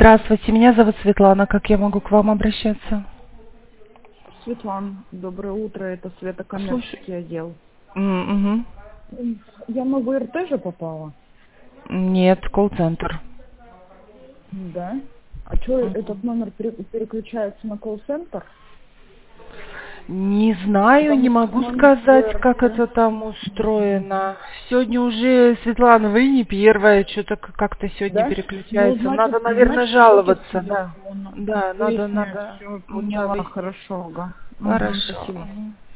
Здравствуйте, меня зовут Светлана. Как я могу к вам обращаться? Светлана, доброе утро, это Света, Слушай. коммерческий отдел. Мгм. Я на ВРТ же попала? Нет, колл-центр. Да. А что этот номер переключается на колл-центр? Не знаю, Потому не что могу номер сказать, как ВРТ. это там устроено. Сегодня уже, Светлана, вы не первая, что-то как-то сегодня Да? Ну, переключается. Надо, наверное, значит, офис жаловаться, да. телефона. Да, надо, Выясняю, надо. все, Да, поняла, вы... хорошо, ага. Угу, Хорошо. спасибо. Мгм.